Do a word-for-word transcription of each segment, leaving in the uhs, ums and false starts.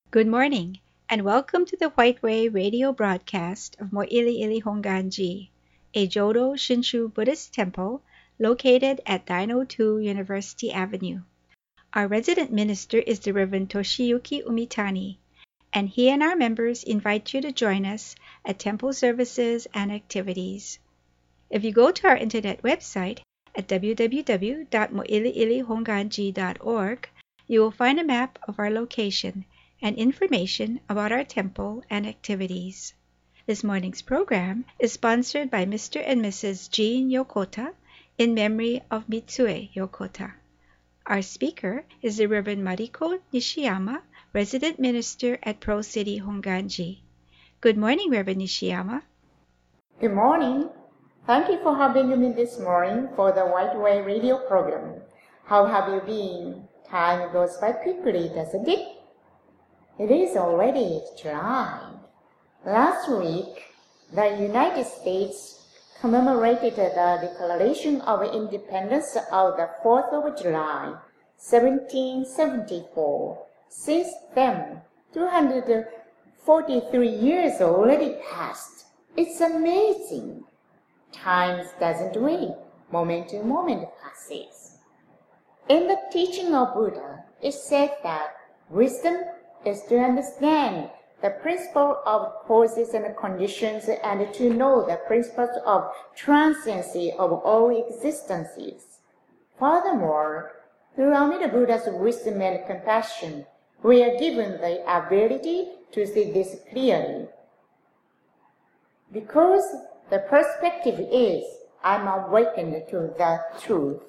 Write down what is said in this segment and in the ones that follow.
Good morning, and welcome to the White Way radio broadcast of Mo'iliili Honganji, a Jodo Shinshu Buddhist temple located at nine oh two University Avenue. Our resident minister is the Reverend Toshiyuki Umitani, and he and our members invite you to join us at temple services and activities. If you go to our internet website at w w w dot mo'iliili honganji dot org, you will find a map of our location and information about our temple and activities. This morning's program is sponsored by Mister and Missus Jean Yokota in memory of Mitsue Yokota. Our speaker is the Reverend Mariko Nishiyama, resident minister at Pro City Honganji. Good morning, Reverend Nishiyama. Good morning. Thank you for having me this morning for the White Way radio program. How have you been? Time goes by quickly, doesn't it? It is already July. Last week, the United States commemorated the Declaration of Independence of the fourth of July, seventeen seventy-four. Since then, two hundred forty-three years already passed. It's amazing. Time doesn't wait. Moment to moment passes. In the teaching of Buddha, it said that wisdom is to understand the principle of causes and conditions and to know the principles of transiency of all existences. Furthermore, through Amida Buddha's wisdom and compassion, we are given the ability to see this clearly. Because the perspective is, I'm awakened to the truth.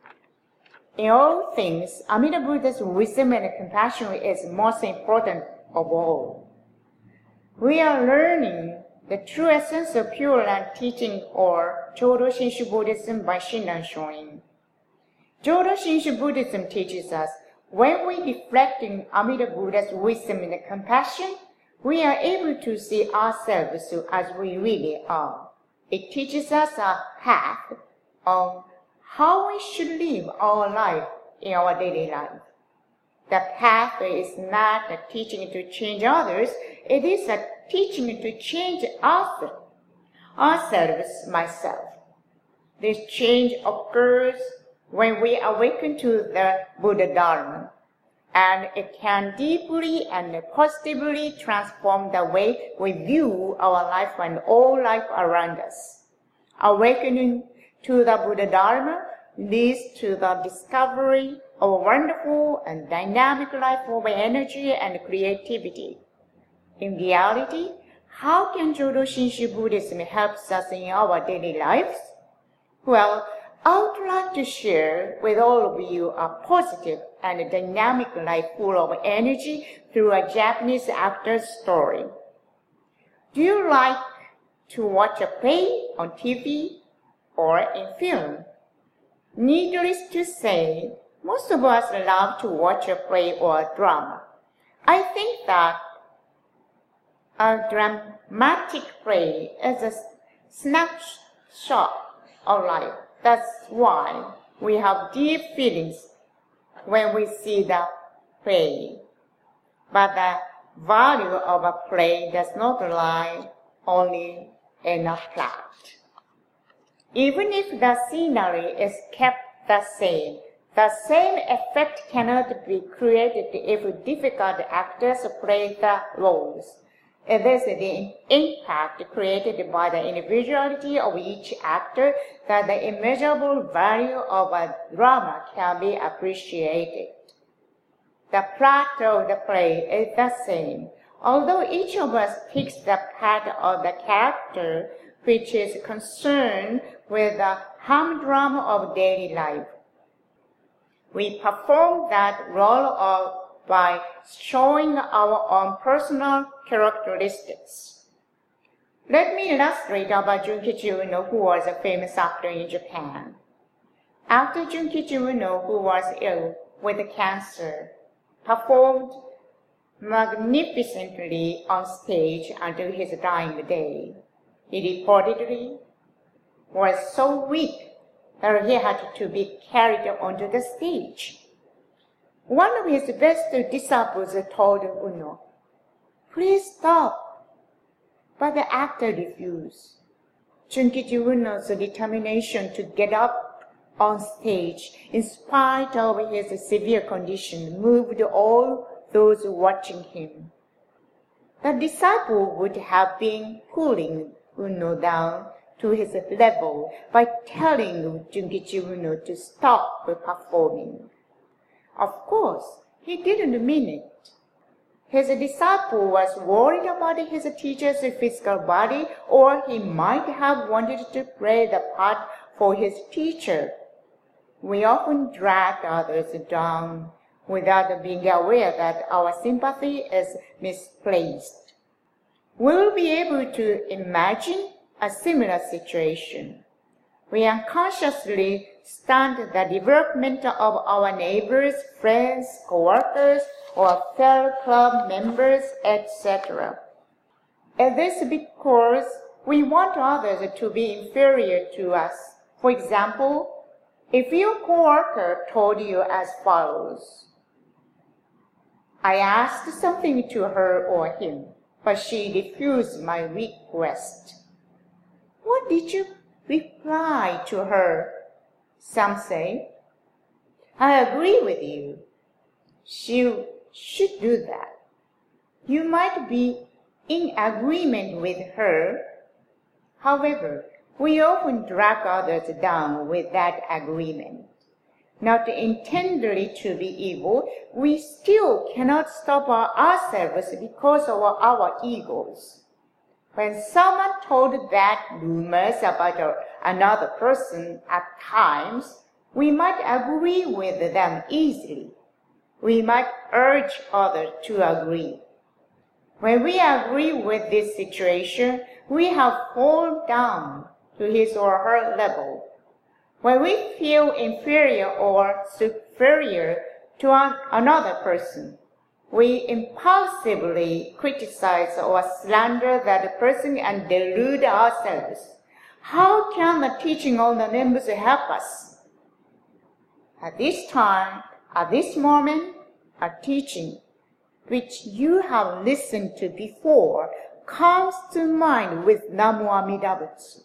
In all things, Amida Buddha's wisdom and compassion is most important of all. We are learning the true essence of Pure Land teaching or Jodo Shinshu Buddhism by Shinran Shoin. Jodo Shinshu Buddhism teaches us when we reflect in Amida Buddha's wisdom and compassion, we are able to see ourselves as we really are. It teaches us a path on how we should live our life in our daily life. The path is not a teaching to change others, it is a teaching to change us, ourselves, myself. This change occurs when we awaken to the Buddha Dharma, and it can deeply and positively transform the way we view our life and all life around us. Awakening to the Buddha Dharma leads to the discovery of a wonderful and dynamic life of energy and creativity. In reality, how can Jodo Shinshu Buddhism help us in our daily lives? Well, I would like to share with all of you a positive and dynamic life full of energy through a Japanese actor's story. Do you like to watch a play on T V or in film? Needless to say, most of us love to watch a play or a drama. I think that a dramatic play is a snapshot of life. That's why we have deep feelings when we see the play. But the value of a play does not lie only in a plot. Even if the scenery is kept the same, the same effect cannot be created if difficult actors play the roles. It is the impact created by the individuality of each actor that the immeasurable value of a drama can be appreciated. The plot of the play is the same, although each of us picks the part of the character which is concerned with the humdrum of daily life. We perform that role of by showing our own personal characteristics. Let me illustrate about Junkichi Uno, who was a famous actor in Japan. Actor Junkichi Uno, who was ill with cancer, performed magnificently on stage until his dying day. He reportedly was so weak that he had to be carried onto the stage. One of his best disciples told Uno, Please stop. But the actor refused. Junkichi Uno's determination to get up on stage, in spite of his severe condition, moved all those watching him. The disciple would have been pulling Uno down to his level by telling Junkichi Uno to stop performing. Of course, he didn't mean it. His disciple was worried about his teacher's physical body, or he might have wanted to play the part for his teacher. We often drag others down without being aware that our sympathy is misplaced. We will be able to imagine a similar situation. We unconsciously stunt the development of our neighbors, friends, co-workers, or fellow club members, et cetera. And this is because we want others to be inferior to us. For example, if your co-worker told you as follows: I asked something to her or him, but she refused my request. What did you reply to her? Some say, I agree with you. She should do that. You might be in agreement with her. However, we often drag others down with that agreement. Not intended to be evil, we still cannot stop ourselves because of our egos. When someone told bad rumors about another person, at times, we might agree with them easily. We might urge others to agree. When we agree with this situation, we have fallen down to his or her level. When we feel inferior or superior to an, another person, we impulsively criticize or slander that person and delude ourselves. How can the teaching of the Nembutsu help us? At this time, at this moment, a teaching which you have listened to before comes to mind with Namu Amida Butsu.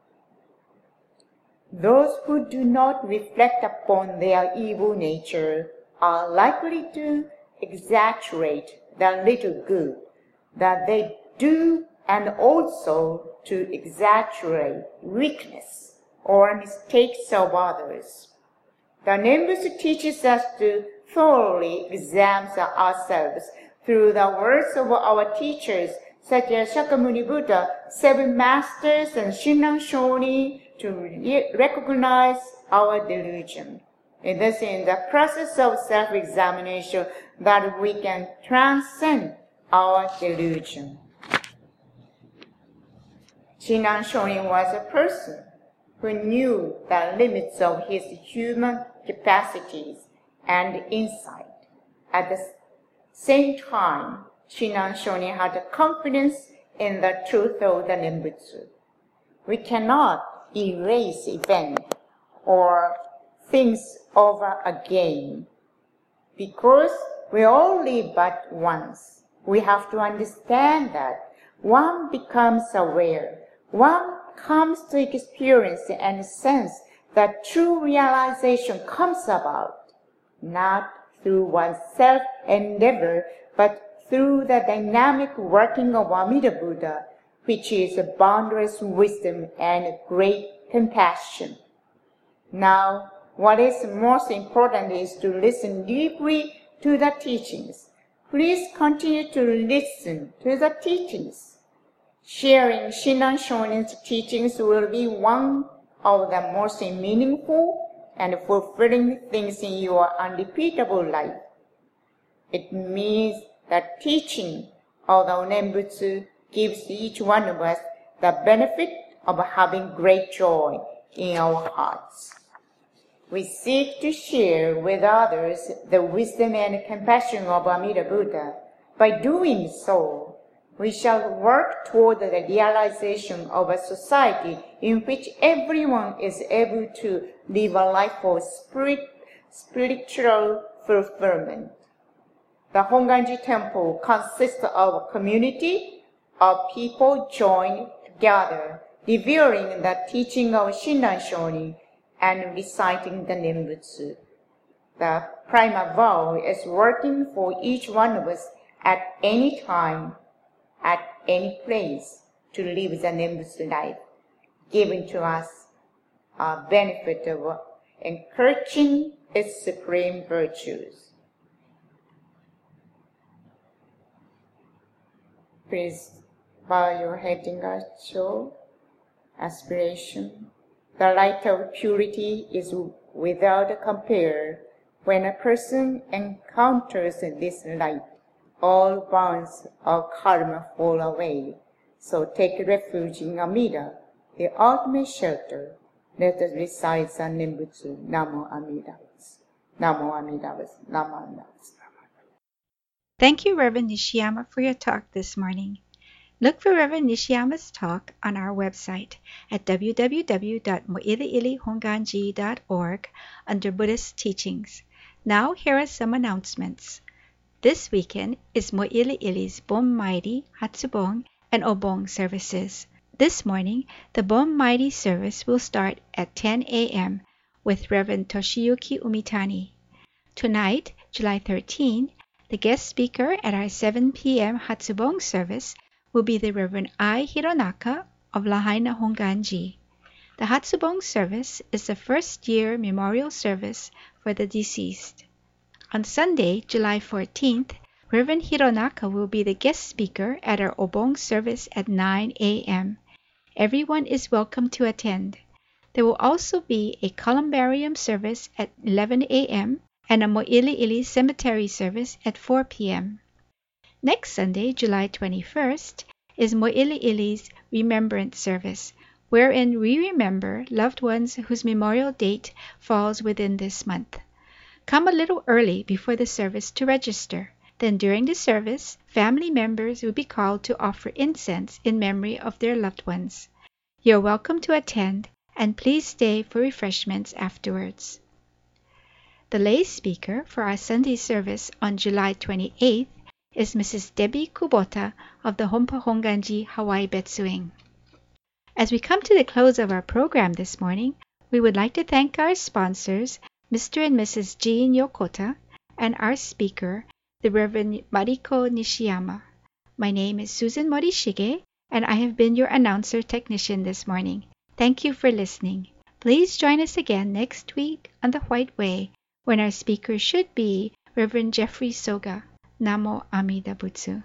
Those who do not reflect upon their evil nature are likely to exaggerate the little good that they do, and also to exaggerate weakness or mistakes of others. The Nembutsu teaches us to thoroughly examine ourselves through the words of our teachers such as Shakyamuni Buddha, Seven Masters, and Shinran Shonin to re- recognize our delusion. It is in the process of self-examination that we can transcend our delusion. Shinran Shonin was a person who knew the limits of his human capacities and insight. At the same time, Shinran Shonin had confidence in the truth of the Nembutsu. We cannot erase events or things over again, because we all live but once. We have to understand that one becomes aware, one comes to experience and sense that true realization comes about, not through one's self-endeavor, but through the dynamic working of Amida Buddha, which is boundless wisdom and great compassion. Now, what is most important is to listen deeply to the teachings. Please continue to listen to the teachings. Sharing Shinran Shonin's teachings will be one of the most meaningful and fulfilling things in your unrepeatable life. It means that teaching of the Nembutsu gives each one of us the benefit of having great joy in our hearts. We seek to share with others the wisdom and compassion of Amida Buddha. By doing so, we shall work toward the realization of a society in which everyone is able to live a life of spirit, spiritual fulfillment. The Honganji Temple consists of a community of people joined together, revealing the teaching of Shinran Shonin and reciting the Nembutsu. The primal vow is working for each one of us at any time, at any place, to live the Nembutsu life, giving to us a benefit of encouraging its supreme virtues. Please bow your head in gratitude, aspiration. The light of purity is without compare. When a person encounters this light, all bonds of karma fall away. So take refuge in Amida, the ultimate shelter. Let us recite the Nembutsu. Namo Amida Butsu. Namo Amida Butsu. Namo Amida Butsu. Thank you, Reverend Nishiyama, for your talk this morning. Look for Reverend Nishiyama's talk on our website at w w w dot moiliili honganji dot org under Buddhist Teachings. Now, here are some announcements. This weekend is Mo'ili'ili's Bon Mairi, Hatsubong, and Obong services. This morning, the Bon Mairi service will start at ten a m with Reverend Toshiyuki Umitani. Tonight, July thirteenth, the guest speaker at our seven p m Hatsubong service will be the Reverend I. Hironaka of Lahaina Honganji. The Hatsubong service is the first year memorial service for the deceased. On Sunday, July fourteenth, Reverend Hironaka will be the guest speaker at our Obong service at nine a m Everyone is welcome to attend. There will also be a columbarium service at eleven a m and a Mo'ili'ili cemetery service at four p m Next Sunday, July twenty-first, is Mo'ili'ili's Remembrance Service, wherein we remember loved ones whose memorial date falls within this month. Come a little early before the service to register. Then during the service, family members will be called to offer incense in memory of their loved ones. You're welcome to attend, and please stay for refreshments afterwards. The lay speaker for our Sunday service on July twenty-eighth is Missus Debbie Kubota of the Hompa Honganji Hawaii Betsuing. As we come to the close of our program this morning, we would like to thank our sponsors, Mister and Missus Jean Yokota, and our speaker, the Reverend Mariko Nishiyama. My name is Susan Morishige, and I have been your announcer technician this morning. Thank you for listening. Please join us again next week on the White Way, when our speaker should be Reverend Jeffrey Soga. Namo Amida Butsu.